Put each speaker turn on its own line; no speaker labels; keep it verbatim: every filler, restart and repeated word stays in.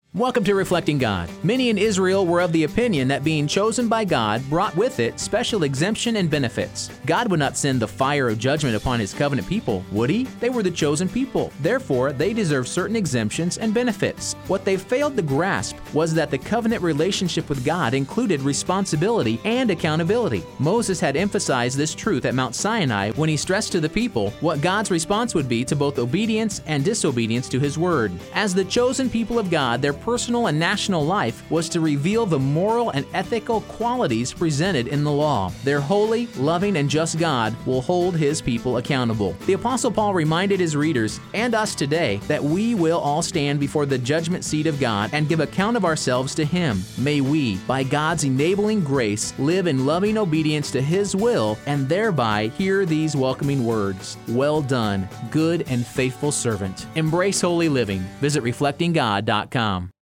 Welcome to Reflecting God. Many in Israel were of the opinion that being chosen by God brought with it special exemption and benefits. God would not send the fire of judgment upon His covenant people, would He? They were the chosen people. Therefore, they deserve certain exemptions and benefits. What they failed to grasp was that the covenant relationship with God included responsibility and accountability. Moses had emphasized this truth at Mount Sinai when he stressed to the people what God's response would be to both obedience and disobedience to His word. As the chosen people of God, their personal and national life was to reveal the moral and ethical qualities presented in the law. Their holy, loving, and just God will hold His people accountable. The Apostle Paul reminded his readers and us today that we will all stand before the judgment seat of God and give account of ourselves to Him. May we, by God's enabling grace, live in loving obedience to His will and thereby hear these welcoming words. Well done, good and faithful servant. Embrace holy living. Visit reflecting god dot com.